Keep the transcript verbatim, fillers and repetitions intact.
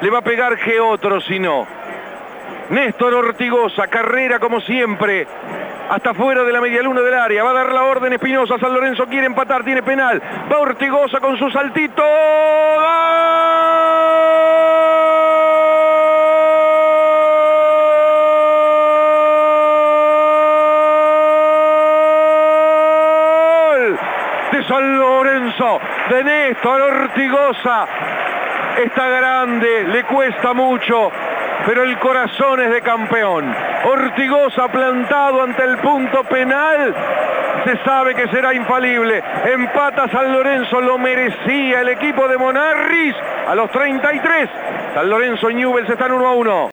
le va a pegar que otro si no. Néstor Ortigosa, carrera como siempre, hasta fuera de la medialuna del área, va a dar la orden Espinosa, San Lorenzo quiere empatar, tiene penal, va Ortigosa con su saltito, ¡gol! De San Lorenzo, de Néstor Ortigosa, está grande, le cuesta mucho, pero el corazón es de campeón. Ortigosa plantado ante el punto penal, se sabe que será infalible. Empata San Lorenzo, lo merecía el equipo de Monarris a los treinta y tres. San Lorenzo y Newell's están uno a uno.